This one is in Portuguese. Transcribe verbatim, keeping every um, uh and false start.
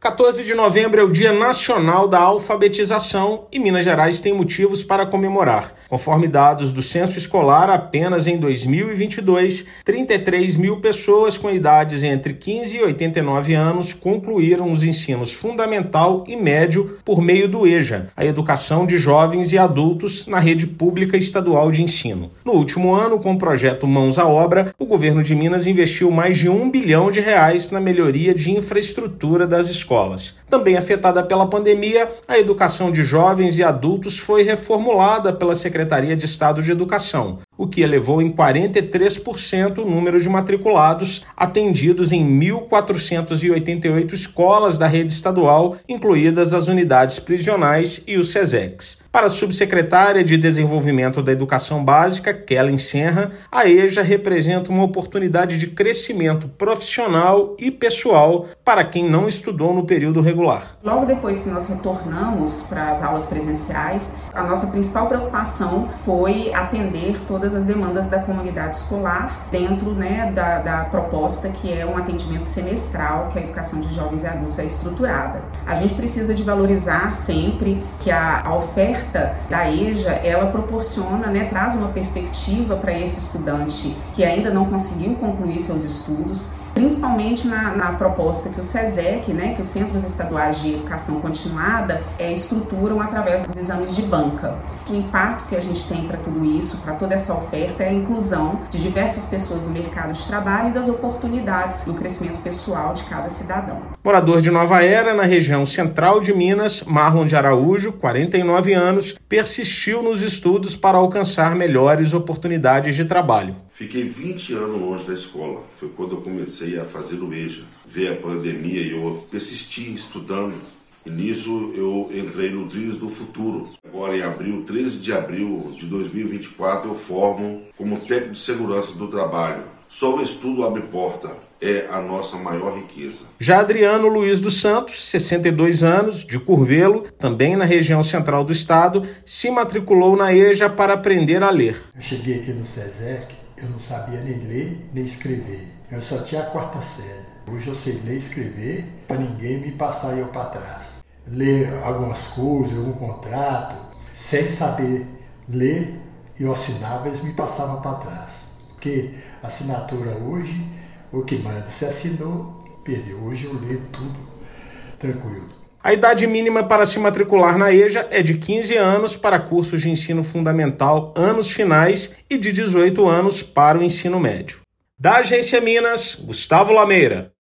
quatorze de novembro é o Dia Nacional da Alfabetização e Minas Gerais tem motivos para comemorar. Conforme dados do Censo Escolar, apenas em dois mil e vinte e dois, trinta e três mil pessoas com idades entre quinze e oitenta e nove anos concluíram os ensinos fundamental e médio por meio do EJA, a Educação de Jovens e Adultos na Rede Pública Estadual de Ensino. No último ano, com o projeto Mãos à Obra, o governo de Minas investiu mais de um bilhão de reais na melhoria de infraestrutura das escolas. Também afetada pela pandemia, a educação de jovens e adultos foi reformulada pela Secretaria de Estado de Educação, o que elevou em quarenta e três por cento o número de matriculados atendidos em mil quatrocentas e oitenta e oito escolas da rede estadual, incluídas as unidades prisionais e os SESECs. Para a subsecretária de Desenvolvimento da Educação Básica, Kellen Senra, a EJA representa uma oportunidade de crescimento profissional e pessoal para quem não estudou no período regular. Logo depois que nós retornamos para as aulas presenciais, a nossa principal preocupação foi atender todas as demandas da comunidade escolar dentro né, da, da proposta que é um atendimento semestral que a educação de jovens e adultos é estruturada. A gente precisa de valorizar sempre que a, a oferta da EJA, ela proporciona, né, traz uma perspectiva para esse estudante que ainda não conseguiu concluir seus estudos, principalmente na, na proposta que o SESEC, né, que os Centros Estaduais de Educação Continuada, é, estruturam através dos exames de banca. O impacto que a gente tem para tudo isso, para toda essa oferta, é a inclusão de diversas pessoas no mercado de trabalho e das oportunidades do crescimento pessoal de cada cidadão. Morador de Nova Era, na região central de Minas, Marlon de Araújo, quarenta e nove anos, persistiu nos estudos para alcançar melhores oportunidades de trabalho. Fiquei vinte anos longe da escola, foi quando eu comecei a fazer o EJA. Veio a pandemia e eu persisti estudando, e nisso eu entrei no Trilhos do Futuro. Agora em abril, treze de abril de dois mil e vinte e quatro, eu formo como técnico de segurança do trabalho. Só o estudo abre porta, é a nossa maior riqueza. Já Adriano Luiz dos Santos, sessenta e dois anos, de Curvelo, também na região central do estado, se matriculou na EJA para aprender a ler. Eu cheguei aqui no SESEC, eu não sabia nem ler nem escrever, eu só tinha a quarta série. Hoje eu sei ler e escrever para ninguém me passar eu para trás. Ler algumas coisas, algum contrato, sem saber ler, eu assinava, eles me passavam para trás. Porque a assinatura hoje, o que manda, se assinou, perdeu. Hoje eu leio tudo tranquilo. A idade mínima para se matricular na EJA é de quinze anos para cursos de ensino fundamental anos finais e de dezoito anos para o ensino médio. Da Agência Minas, Gustavo Lameira.